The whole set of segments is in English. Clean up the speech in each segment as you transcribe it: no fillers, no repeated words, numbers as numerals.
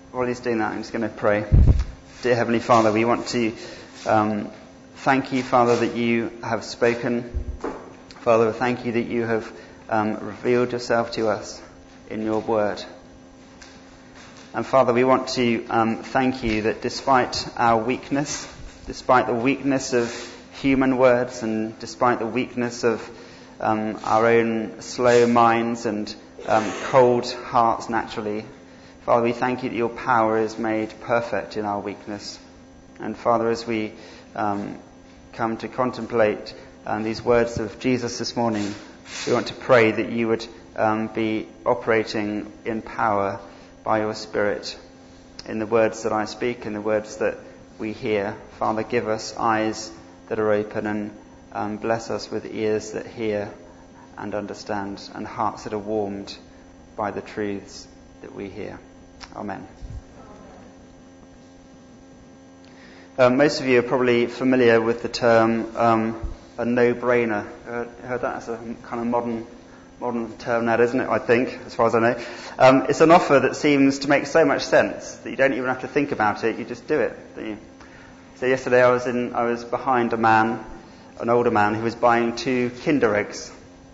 While he's doing that, I'm just going to pray. Dear Heavenly Father, we want to thank you, Father, that you have spoken. Father, thank you that you have revealed yourself to us in your word. And Father, we want to thank you that despite our weakness, despite the weakness of human words and despite the weakness of our own slow minds and cold hearts naturally, Father, we thank you that your power is made perfect in our weakness. And Father, as we come to contemplate these words of Jesus this morning, we want to pray that you would be operating in power by your Spirit in the words that I speak, in the words that we hear. Father, give us eyes that are open and bless us with ears that hear and understand and hearts that are warmed by the truths that we hear. Amen. Most of you are probably familiar with the term a no-brainer. Heard that as a kind of modern term now, isn't it? I think, as far as I know. It's an offer that seems to make so much sense that you don't even have to think about it. You just do it, don't you? So yesterday I was behind an older man who was buying 2 Kinder eggs.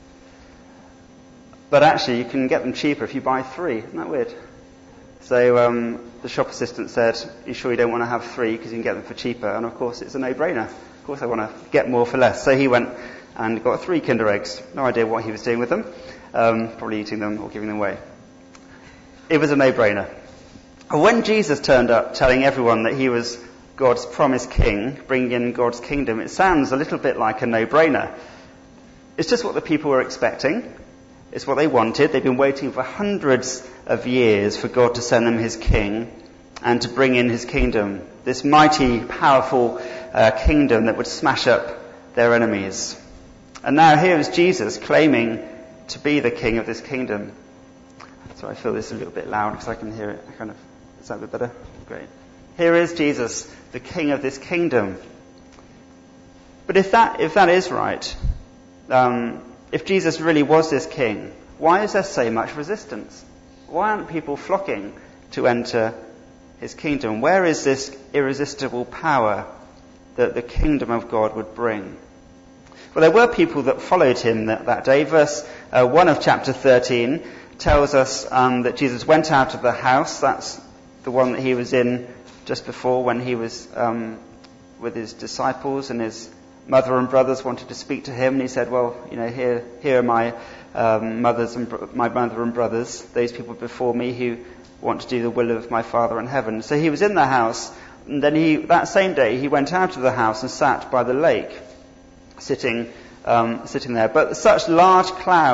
But actually, you can get them cheaper if you buy 3. Isn't that weird? So the shop assistant said, "Are you sure you don't want to have 3 because you can get them for cheaper?" And of course, it's a no-brainer. Of course, I want to get more for less. So he went and got 3 Kinder eggs. No idea what he was doing with them. Probably eating them or giving them away. It was a no-brainer. When Jesus turned up telling everyone that he was God's promised king, bringing in God's kingdom, it sounds a little bit like a no-brainer. It's just what the people were expecting. It's what they wanted. They've been waiting for hundreds of years for God to send them his king and to bring in his kingdom, this mighty, powerful kingdom that would smash up their enemies. And now here is Jesus claiming to be the king of this kingdom. So I feel this a little bit loud because I can hear it. Is that a bit better? Great. Here is Jesus, the king of this kingdom. But if that is right, if Jesus really was this king, why is there so much resistance? Why aren't people flocking to enter his kingdom? Where is this irresistible power that the kingdom of God would bring? Well, there were people that followed him that day. Verse 1 of chapter 13 tells us that Jesus went out of the house. That's the one that he was in just before when he was with his disciples, and his mother and brothers wanted to speak to him. And he said, "Well, here are my my mother and brothers, those people before me who want to do the will of my Father in heaven." So he was in the house, and then that same day he went out of the house and sat by the lake, sitting there. But such large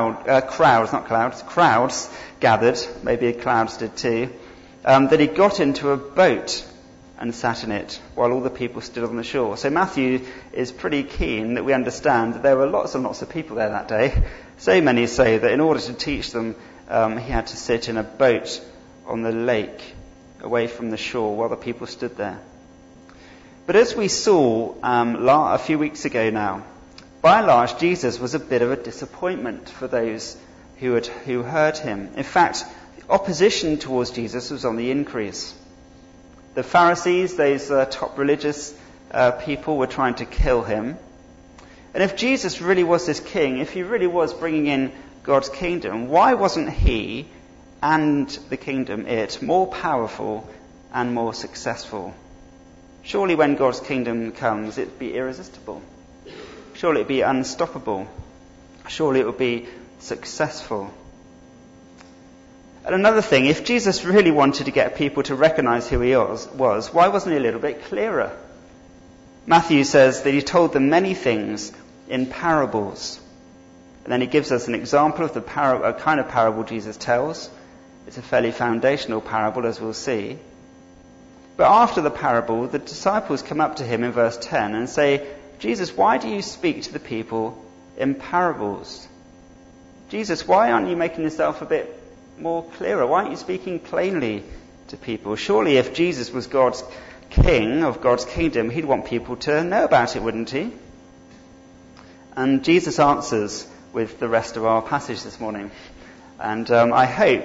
crowds gathered, maybe clouds did too, that he got into a boat and sat in it while all the people stood on the shore. So Matthew is pretty keen that we understand that there were lots and lots of people there that day. So many so that in order to teach them, he had to sit in a boat on the lake away from the shore while the people stood there. But as we saw a few weeks ago now, by and large, Jesus was a bit of a disappointment for those who heard him. In fact, the opposition towards Jesus was on the increase. The Pharisees, those top religious people, were trying to kill him. And if Jesus really was this king, if he really was bringing in God's kingdom, why wasn't he and the kingdom, more powerful and more successful? Surely when God's kingdom comes, it'd be irresistible. Surely it'd be unstoppable. Surely it would be successful. And another thing, if Jesus really wanted to get people to recognize who he was, why wasn't he a little bit clearer? Matthew says that he told them many things in parables. And then he gives us an example of the kind of parable Jesus tells. It's a fairly foundational parable, as we'll see. But after the parable, the disciples come up to him in verse 10 and say, "Jesus, why do you speak to the people in parables? Jesus, why aren't you making yourself a bit more clearer? Why aren't you speaking plainly to people? Surely if Jesus was God's king of God's kingdom, he'd want people to know about it, wouldn't he?" And Jesus answers with the rest of our passage this morning. And I hope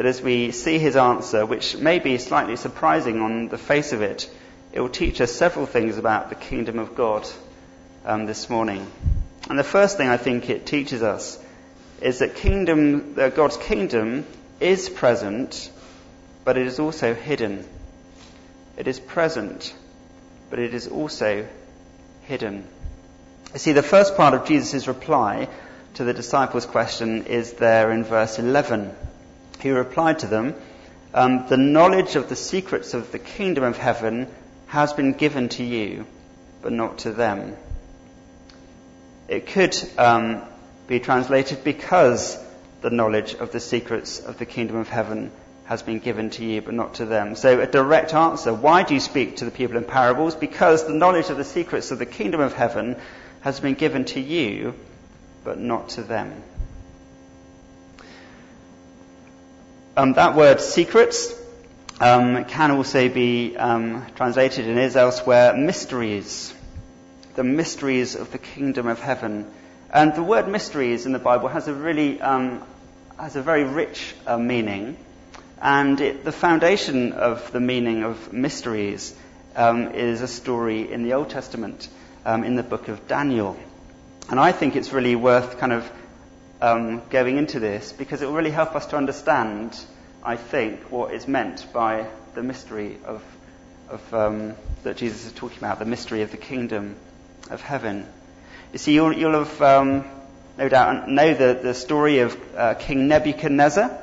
that as we see his answer, which may be slightly surprising on the face of it, it will teach us several things about the kingdom of God this morning. And the first thing I think it teaches us is that God's kingdom is present, but it is also hidden. It is present, but it is also hidden. You see, the first part of Jesus' reply to the disciples' question is there in verse 11. He replied to them, the knowledge of the secrets of the kingdom of heaven has been given to you, but not to them. It could be translated, because the knowledge of the secrets of the kingdom of heaven has been given to you, but not to them. So a direct answer. Why do you speak to the people in parables? Because the knowledge of the secrets of the kingdom of heaven has been given to you, but not to them. That word secrets can also be translated, and is elsewhere, mysteries. The mysteries of the kingdom of heaven. And the word mysteries in the Bible has a very rich meaning. And the foundation of the meaning of mysteries is a story in the Old Testament, in the book of Daniel. And I think it's really worth kind of going into this, because it will really help us to understand, I think, what is meant by the mystery of that Jesus is talking about, the mystery of the kingdom of heaven. You see, you'll have no doubt know the story of King Nebuchadnezzar.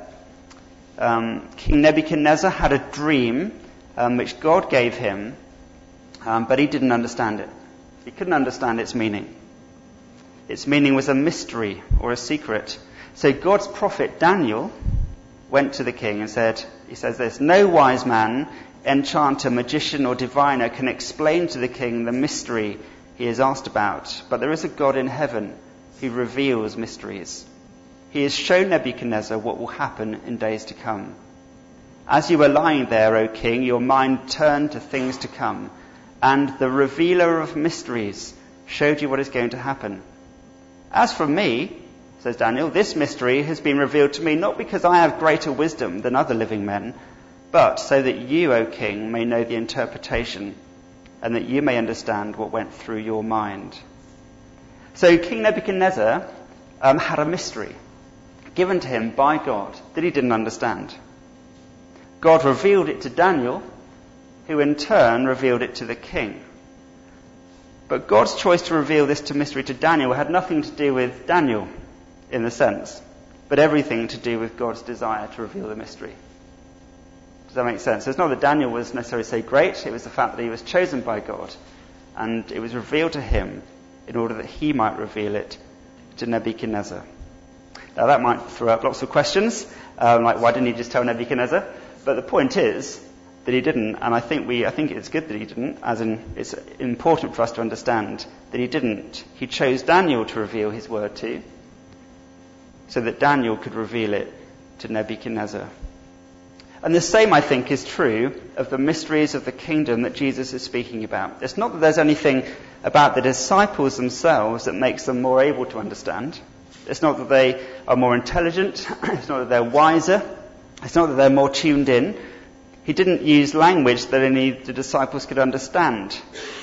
King Nebuchadnezzar had a dream which God gave him, but he didn't understand it. He couldn't understand its meaning. Its meaning was a mystery or a secret. So God's prophet Daniel went to the king and he says this, no wise man, enchanter, magician or diviner can explain to the king the mystery he is asked about. But there is a God in heaven who reveals mysteries. He has shown Nebuchadnezzar what will happen in days to come. As you were lying there, O king, your mind turned to things to come, and the revealer of mysteries showed you what is going to happen. As for me, says Daniel, this mystery has been revealed to me not because I have greater wisdom than other living men, but so that you, O king, may know the interpretation, and that you may understand what went through your mind. So King Nebuchadnezzar had a mystery given to him by God that he didn't understand. God revealed it to Daniel, who in turn revealed it to the king. But God's choice to reveal this mystery to Daniel had nothing to do with Daniel, in the sense, but everything to do with God's desire to reveal the mystery. Does that make sense? So it's not that Daniel was necessarily so great, it was the fact that he was chosen by God, and it was revealed to him in order that he might reveal it to Nebuchadnezzar. Now that might throw up lots of questions, like why didn't he just tell Nebuchadnezzar? But the point is that he didn't, and I think it's good that he didn't, as in it's important for us to understand that he didn't. He chose Daniel to reveal his word to, so that Daniel could reveal it to Nebuchadnezzar. And the same, I think, is true of the mysteries of the kingdom that Jesus is speaking about. It's not that there's anything about the disciples themselves that makes them more able to understand. It's not that they are more intelligent. It's not that they're wiser. It's not that they're more tuned in. He didn't use language that only the disciples could understand.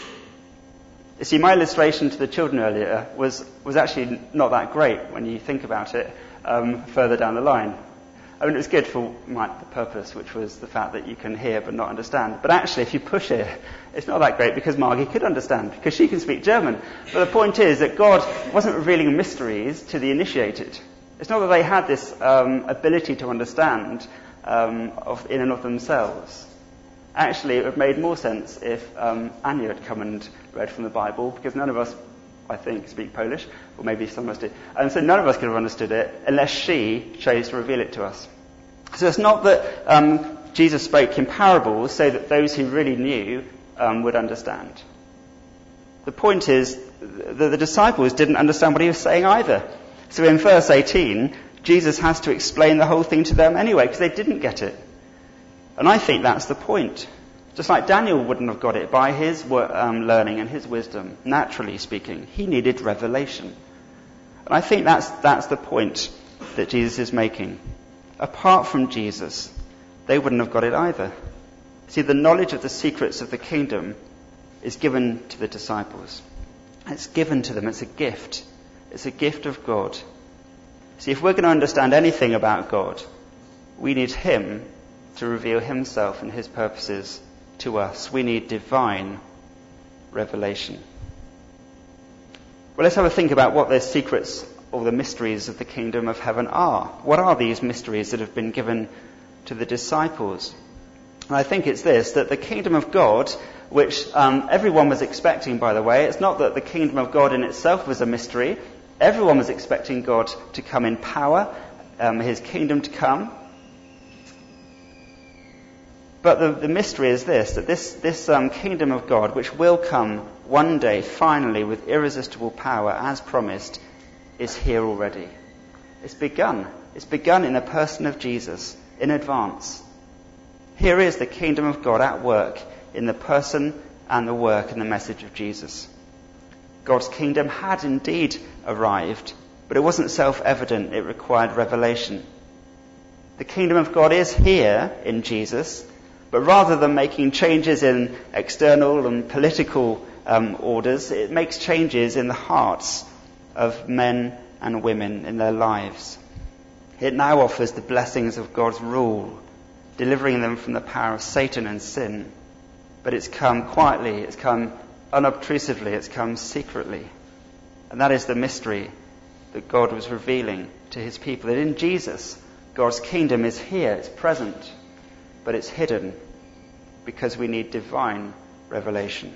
You see, my illustration to the children earlier was actually not that great when you think about it further down the line. I mean, it was good for the purpose, which was the fact that you can hear but not understand. But actually, if you push it, it's not that great because Margie could understand, because she can speak German. But the point is that God wasn't revealing mysteries to the initiated. It's not that they had this ability to understand in and of themselves. Actually, it would have made more sense if Anya had come and read from the Bible, because none of us, I think, speak Polish, or maybe some of us do. And so none of us could have understood it unless she chose to reveal it to us. So it's not that Jesus spoke in parables so that those who really knew would understand. The point is that the disciples didn't understand what he was saying either. So in verse 18, Jesus has to explain the whole thing to them anyway, because they didn't get it. And I think that's the point. Just like Daniel wouldn't have got it by his learning and his wisdom, naturally speaking. He needed revelation. And I think that's the point that Jesus is making. Apart from Jesus, they wouldn't have got it either. See, the knowledge of the secrets of the kingdom is given to the disciples. It's given to them. It's a gift. It's a gift of God. See, if we're going to understand anything about God, we need him to reveal himself and his purposes to us. We need divine revelation. Well, let's have a think about what the secrets or the mysteries of the kingdom of heaven are. What are these mysteries that have been given to the disciples? And I think it's this, that the kingdom of God, which everyone was expecting, by the way, it's not that the kingdom of God in itself was a mystery. Everyone was expecting God to come in power, his kingdom to come. But the mystery is this, that this kingdom of God, which will come one day, finally, with irresistible power, as promised, is here already. It's begun. It's begun in the person of Jesus, in advance. Here is the kingdom of God at work in the person and the work and the message of Jesus. God's kingdom had indeed arrived, but it wasn't self-evident. It required revelation. The kingdom of God is here in Jesus, but rather than making changes in external and political orders, it makes changes in the hearts of men and women in their lives. It now offers the blessings of God's rule, delivering them from the power of Satan and sin. But it's come quietly, it's come unobtrusively, it's come secretly. And that is the mystery that God was revealing to his people. That in Jesus, God's kingdom is here, it's present, but it's hidden because we need divine revelation.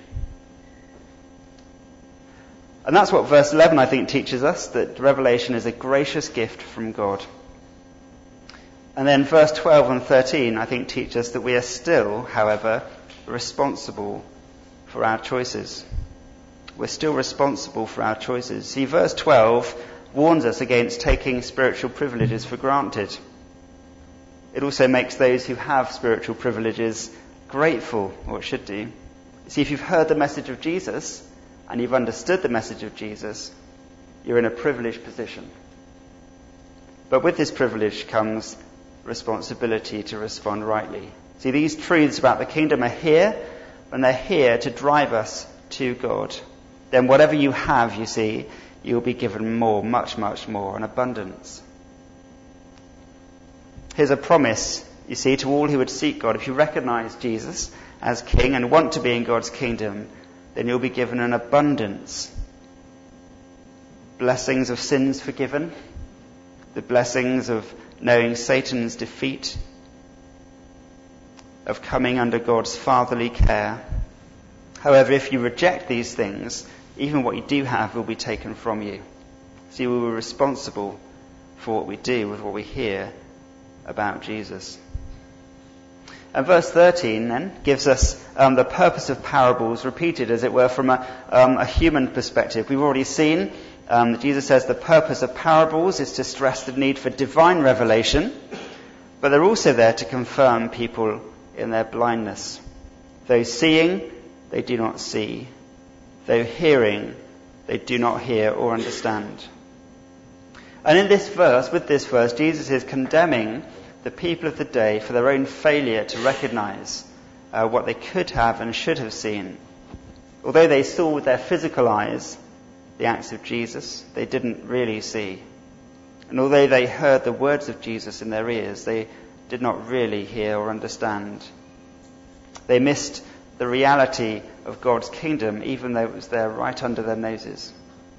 And that's what verse 11, I think, teaches us, that revelation is a gracious gift from God. And then verse 12 and 13, I think, teach us that we are still, however, responsible for our choices. We're still responsible for our choices. See, verse 12 warns us against taking spiritual privileges for granted. It also makes those who have spiritual privileges grateful, or it should do. See, if you've heard the message of Jesus and you've understood the message of Jesus, you're in a privileged position. But with this privilege comes responsibility to respond rightly. See, these truths about the kingdom are here, and they're here to drive us to God. Then whatever you have, you see, you'll be given more, much, much more, in abundance. Here's a promise, you see, to all who would seek God. If you recognize Jesus as King and want to be in God's kingdom, then you'll be given an abundance. Blessings of sins forgiven, the blessings of knowing Satan's defeat, of coming under God's fatherly care. However, if you reject these things, even what you do have will be taken from you. See, we were responsible for what we do with what we hear about Jesus. And verse 13 then gives us the purpose of parables repeated, as it were, from a human perspective. We've already seen that Jesus says the purpose of parables is to stress the need for divine revelation, but they're also there to confirm people in their blindness. Though seeing, they do not see. Though hearing, they do not hear or understand. And in this verse, with this verse, Jesus is condemning the people of the day for their own failure to recognize what they could have and should have seen. Although they saw with their physical eyes the acts of Jesus, they didn't really see. And although they heard the words of Jesus in their ears, they did not really hear or understand. They missed the reality of God's kingdom, even though it was there right under their noses.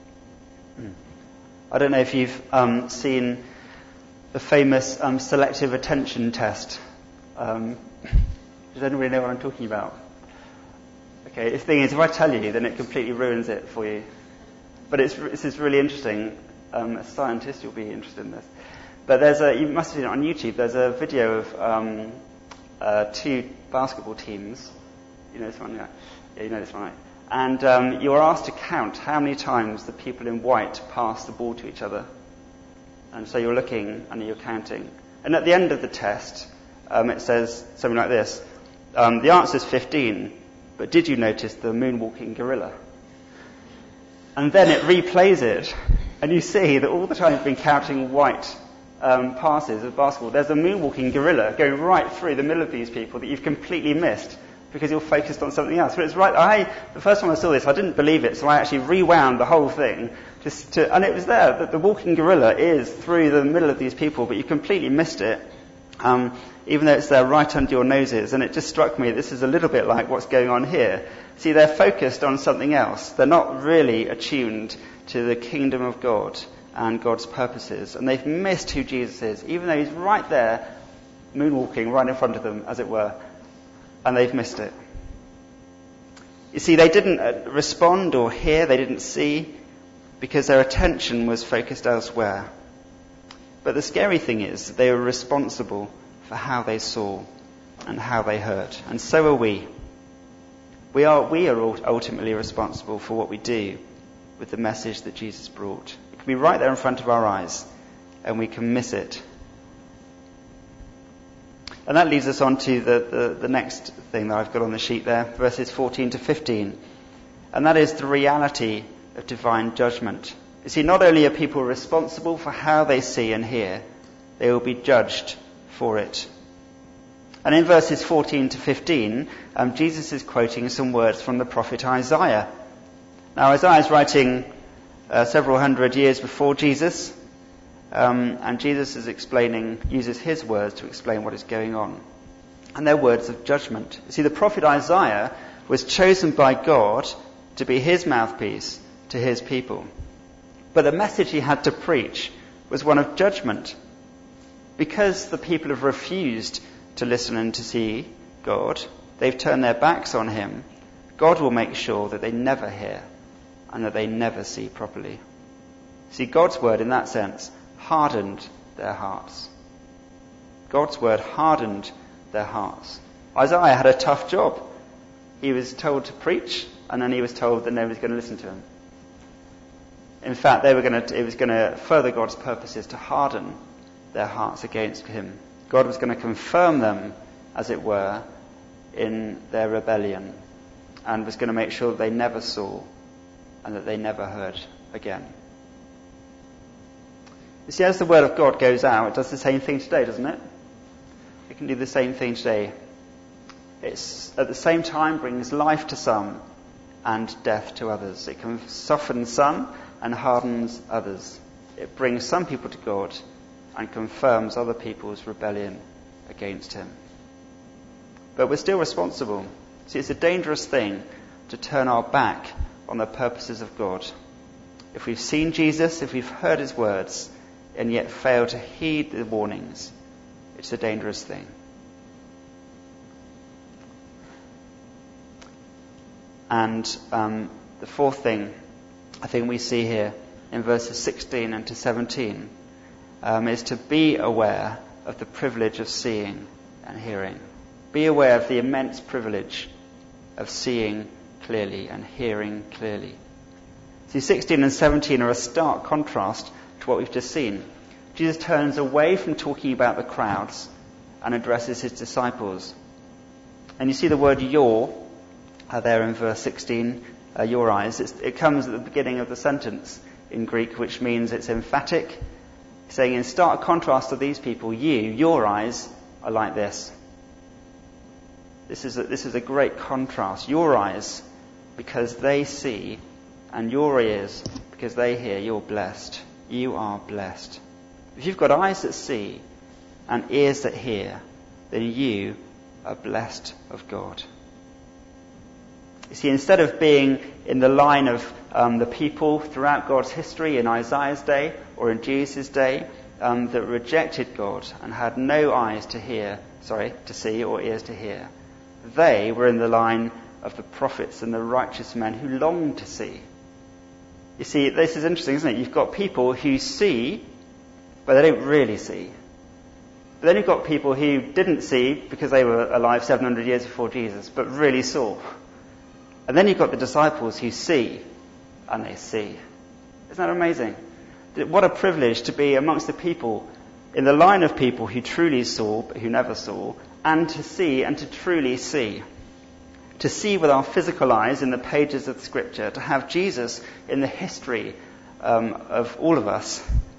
I don't know if you've seen the famous selective attention test. Does anybody know what I'm talking about? Okay, the thing is, if I tell you, then it completely ruins it for you. But this is really interesting. As a scientist, you'll be interested in this. But you must have seen it on YouTube. There's a video of two basketball teams. You know this one, yeah? Yeah, you know this one, right? And you're asked to count how many times the people in white pass the ball to each other. And so you're looking and you're counting. And at the end of the test, it says something like this. The answer is 15, but did you notice the moonwalking gorilla? And then it replays it, and you see that all the time you've been counting white passes of basketball, there's a moonwalking gorilla going right through the middle of these people that you've completely missed because you're focused on something else. But it's right. The first time I saw this, I didn't believe it, so I actually rewound the whole thing and it was there that the walking gorilla is through the middle of these people, but you completely missed it, even though it's there right under your noses. And it just struck me, this is a little bit like what's going on here. See, they're focused on something else. They're not really attuned to the kingdom of God and God's purposes. And they've missed who Jesus is, even though he's right there, moonwalking right in front of them, as it were. And they've missed it. You see, they didn't respond or hear, they didn't see, because their attention was focused elsewhere. But the scary thing is that they were responsible for how they saw and how they heard. And so are we. We are ultimately responsible for what we do with the message that Jesus brought. It can be right there in front of our eyes, and we can miss it. And that leads us on to the next thing that I've got on the sheet there, verses 14 to 15. And that is the reality of divine judgment. You see, not only are people responsible for how they see and hear, they will be judged for it. And in verses 14 to 15, Jesus is quoting some words from the prophet Isaiah. Now, Isaiah is writing several hundred years before Jesus, and Jesus is uses his words to explain what is going on. And they're words of judgment. You see, the prophet Isaiah was chosen by God to be his mouthpiece to his people. But the message he had to preach was one of judgment. Because the people have refused to listen and to see God, they've turned their backs on him, God will make sure that they never hear and that they never see properly. See, God's word in that sense hardened their hearts. God's word hardened their hearts. Isaiah had a tough job. He was told to preach, and then he was told that nobody's going to listen to him. In fact, it was going to further God's purposes to harden their hearts against him. God was going to confirm them, as it were, in their rebellion, and was going to make sure that they never saw and that they never heard again. You see, as the word of God goes out, it does the same thing today, doesn't it? It can do the same thing today. It's at the same time brings life to some and death to others. It can soften some and hardens others. It brings some people to God and confirms other people's rebellion against him. But we're still responsible. See, it's a dangerous thing to turn our back on the purposes of God. If we've seen Jesus, if we've heard his words, and yet fail to heed the warnings, it's a dangerous thing. And the fourth thing I think we see here in verses 16 and to 17 is to be aware of the privilege of seeing and hearing. Be aware of the immense privilege of seeing clearly and hearing clearly. See, 16 and 17 are a stark contrast to what we've just seen. Jesus turns away from talking about the crowds and addresses his disciples. And you see the word your there in verse 16, your eyes. It comes at the beginning of the sentence in Greek, which means it's emphatic, saying in stark contrast to these people, your eyes are like this. This is a great contrast. Your eyes, because they see, and your ears, because they hear. You're blessed. You are blessed. If you've got eyes that see and ears that hear, then you are blessed of God. You see, instead of being in the line of the people throughout God's history in Isaiah's day or in Jesus' day that rejected God and had no eyes to see or ears to hear, they were in the line of the prophets and the righteous men who longed to see. You see, this is interesting, isn't it? You've got people who see, but they don't really see. But then you've got people who didn't see because they were alive 700 years before Jesus, but really saw. And then you've got the disciples who see, and they see. Isn't that amazing? What a privilege to be amongst the people, in the line of people who truly saw, but who never saw, and to see and to truly see. To see with our physical eyes in the pages of Scripture, to have Jesus in the history of all of us,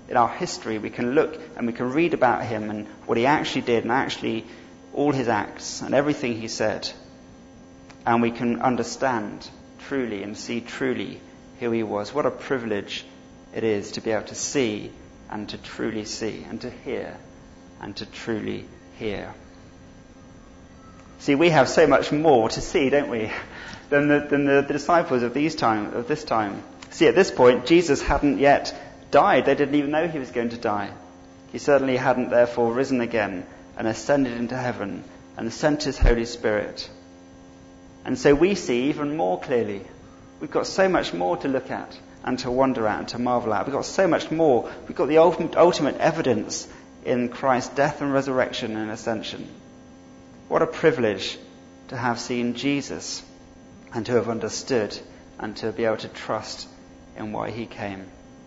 in our history, we can look and we can read about him and what he actually did and actually all his acts and everything he said. And we can understand truly and see truly who he was. What a privilege it is to be able to see and to truly see and to hear and to truly hear. See, we have so much more to see, don't we, than the disciples of this time. See, at this point, Jesus hadn't yet died. They didn't even know he was going to die. He certainly hadn't, therefore, risen again and ascended into heaven and sent his Holy Spirit. And so we see even more clearly. We've got so much more to look at and to wonder at and to marvel at. We've got so much more. We've got the ultimate evidence in Christ's death and resurrection and ascension. What a privilege to have seen Jesus and to have understood and to be able to trust in why he came.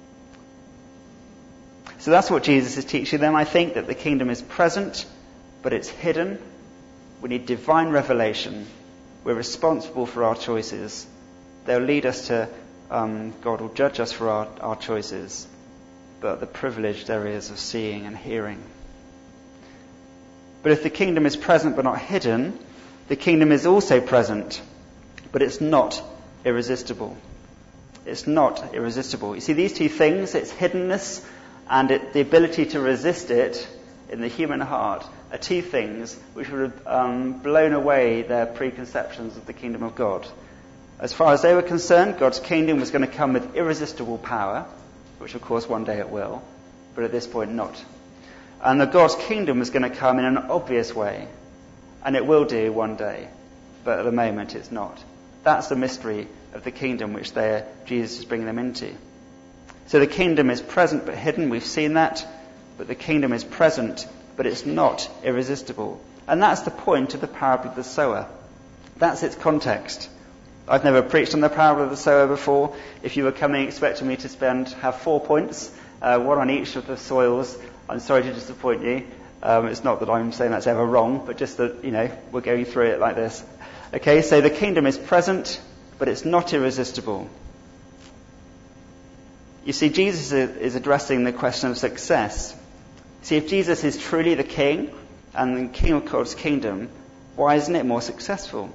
So that's what Jesus is teaching them. I think that the kingdom is present, but it's hidden. We need divine revelation. We're responsible for our choices. They'll lead us to, God will judge us for our choices. But the privilege there is of seeing and hearing. But if the kingdom is present but not hidden, the kingdom is also present, but it's not irresistible. It's not irresistible. You see, these two things, its hiddenness and the ability to resist it in the human heart, are two things which would have blown away their preconceptions of the kingdom of God. As far as they were concerned, God's kingdom was going to come with irresistible power, which of course one day it will, but at this point not. And that God's kingdom was going to come in an obvious way, and it will do one day, but at the moment it's not. That's the mystery of the kingdom which Jesus is bringing them into. So the kingdom is present but hidden, we've seen that, but the kingdom is present, but it's not irresistible. And that's the point of the parable of the sower. That's its context. I've never preached on the parable of the sower before. If you were coming expecting me to have 4 points, one on each of the soils, I'm sorry to disappoint you. It's not that I'm saying that's ever wrong, but just that, we're going through it like this. Okay, so the kingdom is present, but it's not irresistible. You see, Jesus is addressing the question of success. See, if Jesus is truly the king and the king of God's kingdom, why isn't it more successful?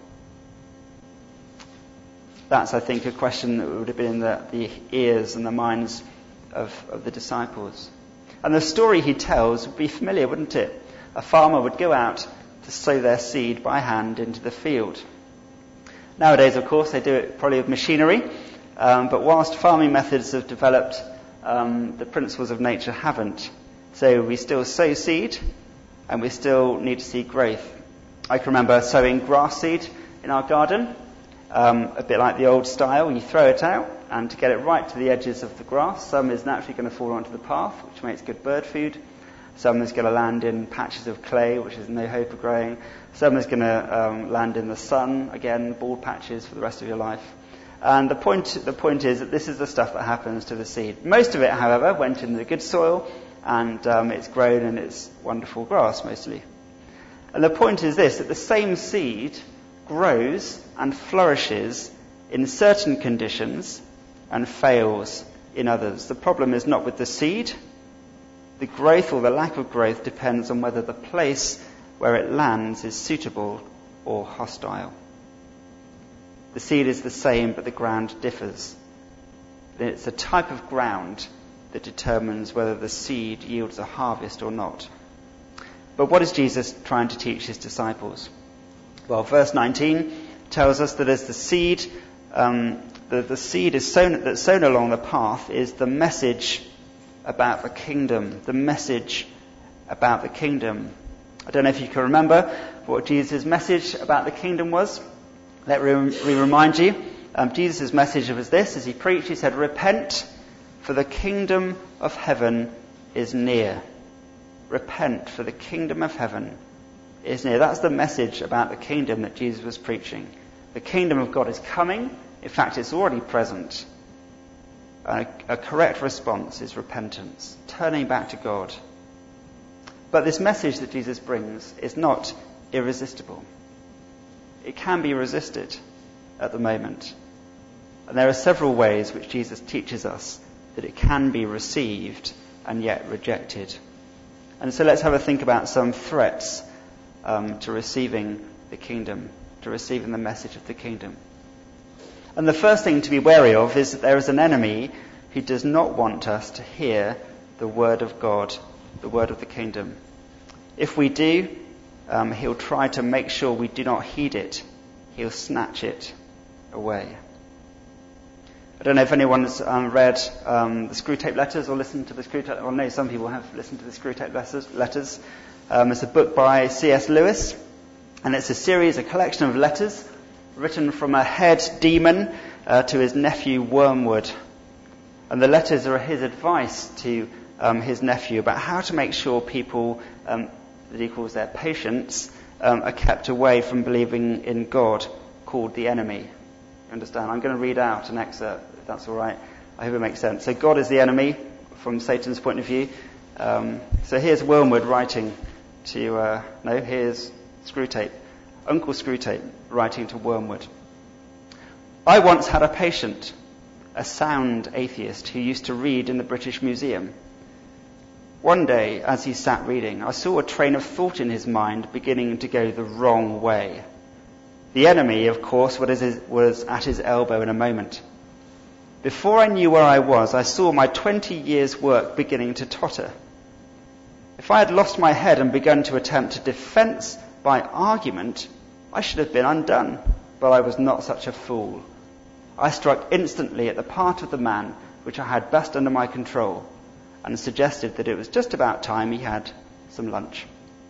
That's, I think, a question that would have been in the ears and the minds of the disciples. And the story he tells would be familiar, wouldn't it? A farmer would go out to sow their seed by hand into the field. Nowadays, of course, they do it probably with machinery, but whilst farming methods have developed, the principles of nature haven't. So we still sow seed, and we still need to see growth. I can remember sowing grass seed in our garden, a bit like the old style. You throw it out, and to get it right to the edges of the grass, some is naturally going to fall onto the path, which makes good bird food. Some is going to land in patches of clay, which is no hope of growing. Some is going to land in the sun, again, bald patches for the rest of your life. And the point is that this is the stuff that happens to the seed. Most of it, however, went into the good soil, and it's grown and it's wonderful grass, mostly. And the point is this, that the same seed grows and flourishes in certain conditions and fails in others. The problem is not with the seed. The growth or the lack of growth depends on whether the place where it lands is suitable or hostile. The seed is the same, but the ground differs. It's the type of ground that determines whether the seed yields a harvest or not. But what is Jesus trying to teach his disciples? Well, verse 19 tells us that as the seed, the seed is sown along the path is the message about the kingdom. The message about the kingdom. I don't know if you can remember what Jesus' message about the kingdom was. Let me remind you. Jesus' message was this. As he preached, he said, "Repent, for the kingdom of heaven is near." Repent, for the kingdom of heaven is near. That's the message about the kingdom that Jesus was preaching. The kingdom of God is coming. In fact, it's already present. A correct response is repentance, turning back to God. But this message that Jesus brings is not irresistible. It can be resisted at the moment. And there are several ways which Jesus teaches us that it can be received and yet rejected. And so let's have a think about some threats to receiving the kingdom, to receiving the message of the kingdom. And the first thing to be wary of is that there is an enemy who does not want us to hear the word of God, the word of the kingdom. If we do, he'll try to make sure we do not heed it. He'll snatch it away. I don't know if anyone's read the Screwtape Letters or listened to the Screwtape. Well, no, some people have listened to the Screwtape Letters. It's a book by C.S. Lewis, and it's a collection of letters written from a head demon to his nephew Wormwood. And the letters are his advice to his nephew about how to make sure people that he calls their patients are kept away from believing in God, called the enemy. You understand? I'm going to read out an excerpt, if that's all right. I hope it makes sense. So God is the enemy from Satan's point of view. So here's Wormwood writing to, here's Screwtape. Uncle Screwtape writing to Wormwood. I once had a patient, a sound atheist who used to read in the British Museum. One day, as he sat reading, I saw a train of thought in his mind beginning to go the wrong way. The enemy, of course, was at his elbow in a moment. Before I knew where I was, I saw my 20 years' work beginning to totter. If I had lost my head and begun to attempt a defense by argument, I should have been undone, but I was not such a fool. I struck instantly at the part of the man which I had best under my control, and suggested that it was just about time he had some lunch.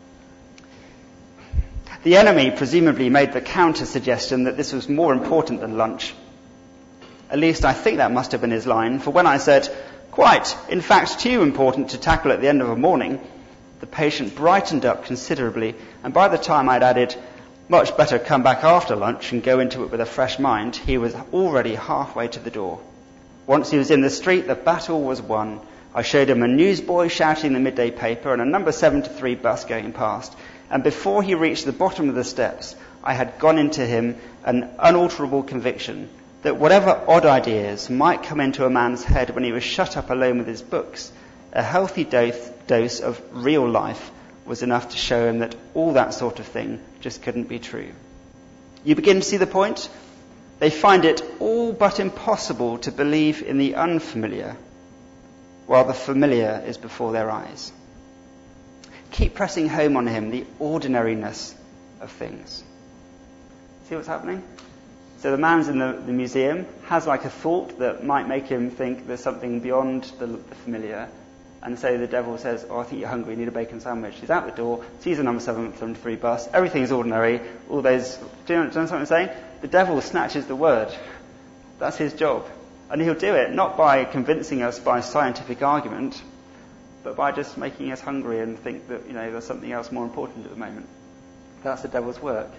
The enemy presumably made the counter-suggestion that this was more important than lunch. At least I think that must have been his line, for when I said, "Quite, in fact too important to tackle at the end of a morning," the patient brightened up considerably, and by the time I'd added, "Much better come back after lunch and go into it with a fresh mind," he was already halfway to the door. Once he was in the street, the battle was won. I showed him a newsboy shouting the midday paper and a number 73 bus going past. And before he reached the bottom of the steps, I had gone into him an unalterable conviction that whatever odd ideas might come into a man's head when he was shut up alone with his books, a healthy dose of real life was enough to show him that all that sort of thing just couldn't be true. You begin to see the point? They find it all but impossible to believe in the unfamiliar, while the familiar is before their eyes. Keep pressing home on him the ordinariness of things. See what's happening? So the man's in the museum, has like a thought that might make him think there's something beyond the familiar. And so the devil says, "Oh, I think you're hungry, you need a bacon sandwich." He's out the door, sees a number 773 bus, everything's ordinary, all those... Do you know what I'm saying? The devil snatches the word. That's his job. And he'll do it not by convincing us by scientific argument, but by just making us hungry and think that, there's something else more important at the moment. That's the devil's work.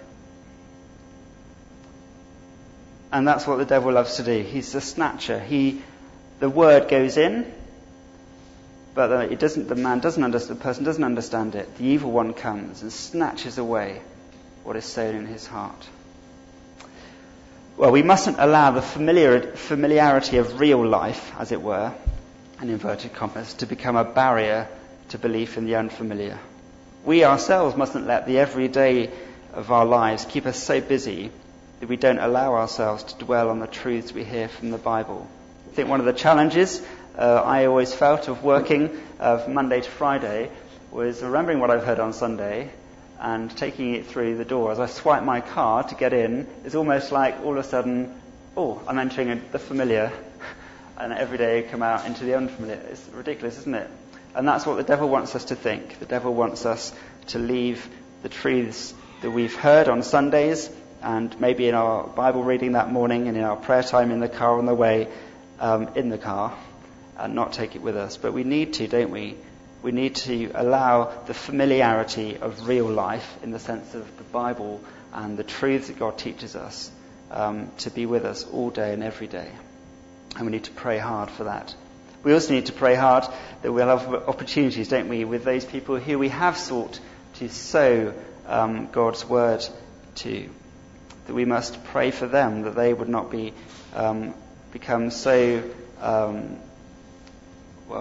And that's what the devil loves to do. He's the snatcher. The word goes in, but the person doesn't understand it. The evil one comes and snatches away what is sown in his heart. Well, we mustn't allow the familiarity of real life, as it were, in inverted commas, to become a barrier to belief in the unfamiliar. We ourselves mustn't let the everyday of our lives keep us so busy that we don't allow ourselves to dwell on the truths we hear from the Bible. I think one of the challenges I always felt of working from Monday to Friday was remembering what I've heard on Sunday and taking it through the door. As I swipe my card to get in, it's almost like all of a sudden, I'm entering the familiar, and every day I come out into the unfamiliar. It's ridiculous, isn't it? And that's what the devil wants us to think. The devil wants us to leave the truths that we've heard on Sundays and maybe in our Bible reading that morning and in our prayer time in the car on the way, in the car, and not take it with us. But we need to, don't we? We need to allow the familiarity of real life in the sense of the Bible and the truths that God teaches us to be with us all day and every day. And we need to pray hard for that. We also need to pray hard that we'll have opportunities, don't we, with those people who we have sought to sow God's word to. That we must pray for them, that they would not be become so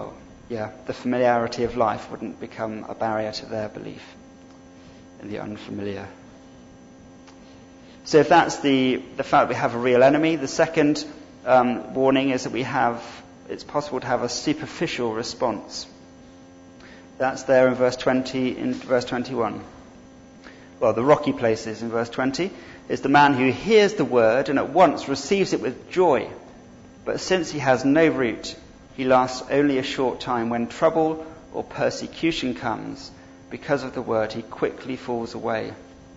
the familiarity of life wouldn't become a barrier to their belief in the unfamiliar. So if that's the fact we have a real enemy, the second warning is that it's possible to have a superficial response. That's there in verse 20, in verse 21. Well, the rocky places in verse 20 is the man who hears the word and at once receives it with joy. But since he has no root, he lasts only a short time. When trouble or persecution comes because of the word, he quickly falls away.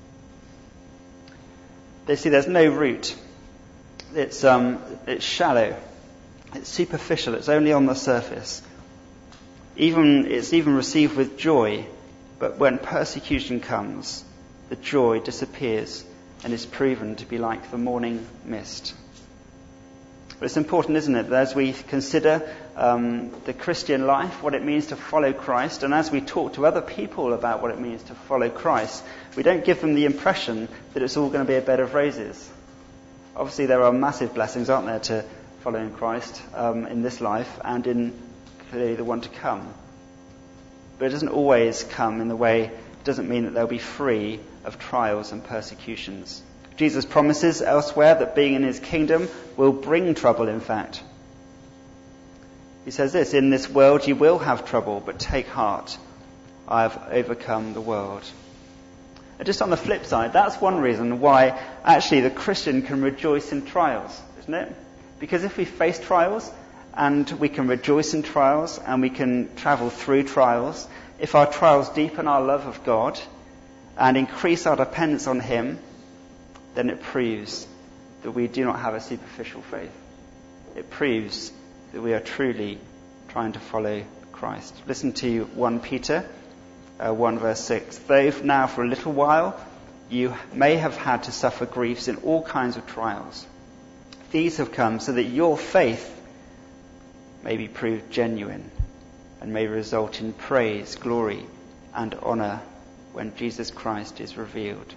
They see there's no root. It's shallow. It's superficial. It's only on the surface. It's even received with joy, but when persecution comes, the joy disappears and is proven to be like the morning mist. But it's important, isn't it, that as we consider the Christian life, what it means to follow Christ, and as we talk to other people about what it means to follow Christ, we don't give them the impression that it's all going to be a bed of roses. Obviously, there are massive blessings, aren't there, to following Christ in this life and in clearly the one to come. But it doesn't always come in the way, it doesn't mean that they'll be free of trials and persecutions. Jesus promises elsewhere that being in his kingdom will bring trouble, in fact. He says this, in this world you will have trouble, but take heart, I have overcome the world. And just on the flip side, that's one reason why actually the Christian can rejoice in trials, isn't it? Because if we face trials, and we can rejoice in trials, and we can travel through trials, if our trials deepen our love of God and increase our dependence on him, then it proves that we do not have a superficial faith. It proves that we are truly trying to follow Christ. Listen to 1 Peter 1 verse 6. Though now for a little while you may have had to suffer griefs in all kinds of trials, these have come so that your faith may be proved genuine and may result in praise, glory, and honor when Jesus Christ is revealed.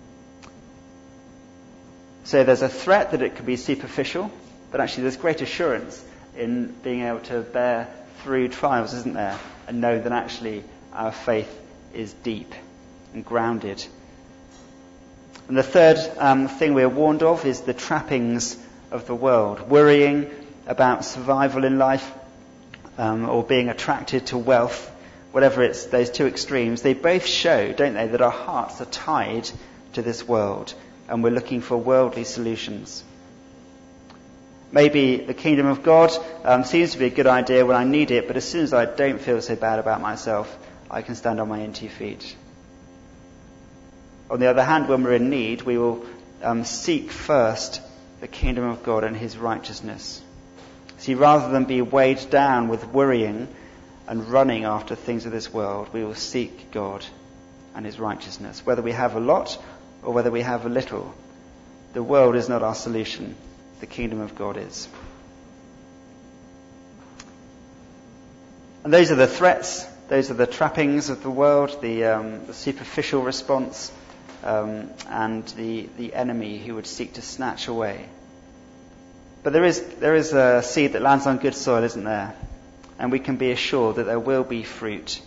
So there's a threat that it could be superficial, but actually there's great assurance in being able to bear through trials, isn't there? And know that actually our faith is deep and grounded. And the third thing we're warned of is the trappings of the world. Worrying about survival in life or being attracted to wealth, whatever it's, those two extremes, they both show, don't they, that our hearts are tied to this world and we're looking for worldly solutions. Maybe the kingdom of God seems to be a good idea when I need it, but as soon as I don't feel so bad about myself, I can stand on my own 2 feet. On the other hand, when we're in need, we will seek first the kingdom of God and his righteousness. See, rather than be weighed down with worrying and running after things of this world, we will seek God and his righteousness. Whether we have a lot or whether we have a little, the world is not our solution. The kingdom of God is. And those are the threats, those are the trappings of the world, the superficial response, and the enemy who would seek to snatch away. But there is a seed that lands on good soil, isn't there? And we can be assured that there will be fruit.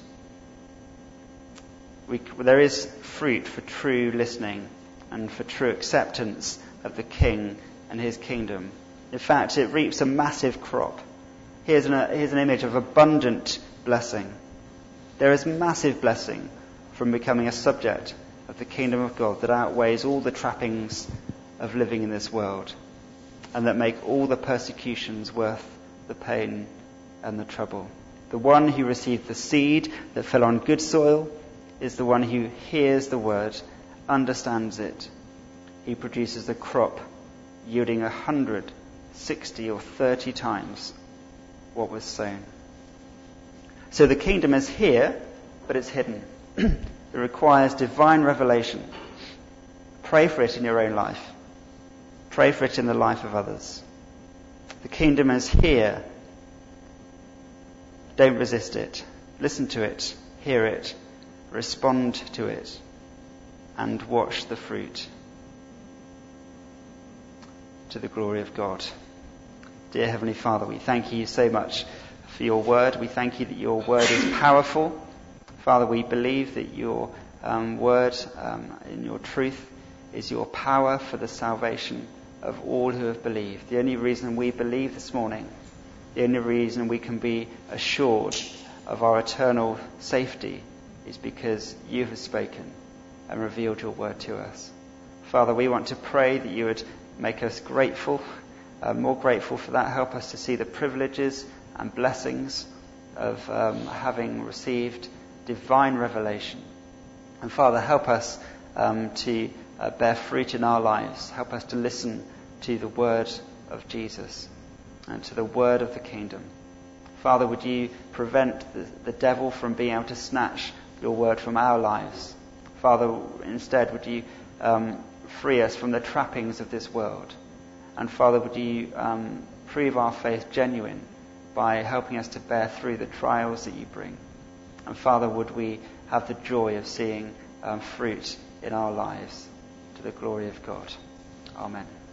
There is fruit for true listening and for true acceptance of the King and his kingdom. In fact, it reaps a massive crop. Here's an image of abundant blessing. There is massive blessing from becoming a subject of the kingdom of God that outweighs all the trappings of living in this world, and that make all the persecutions worth the pain and the trouble. The one who received the seed that fell on good soil is the one who hears the word, understands it. He produces a crop yielding 100, 60 or 30 times what was sown. So the kingdom is here, but it's hidden. It requires divine revelation. Pray for it in your own life. Pray for it in the life of others. The kingdom is here. Don't resist it. Listen to it. Hear it. Respond to it. And watch the fruit. To the glory of God. Dear Heavenly Father, we thank you so much for your word. We thank you that your word is powerful. Father, we believe that your word in your truth is your power for the salvation of all who have believed. The only reason we believe this morning, the only reason we can be assured of our eternal safety is because you have spoken and revealed your word to us. Father, we want to pray that you would make us grateful, more grateful for that. Help us to see the privileges and blessings of having received divine revelation. And Father, help us to bear fruit in our lives. Help us to listen to the word of Jesus and to the word of the kingdom. Father, would you prevent the devil from being able to snatch your word from our lives? Father, instead, would you free us from the trappings of this world? And Father, would you prove our faith genuine by helping us to bear through the trials that you bring? And Father, would we have the joy of seeing fruit in our lives to the glory of God. Amen.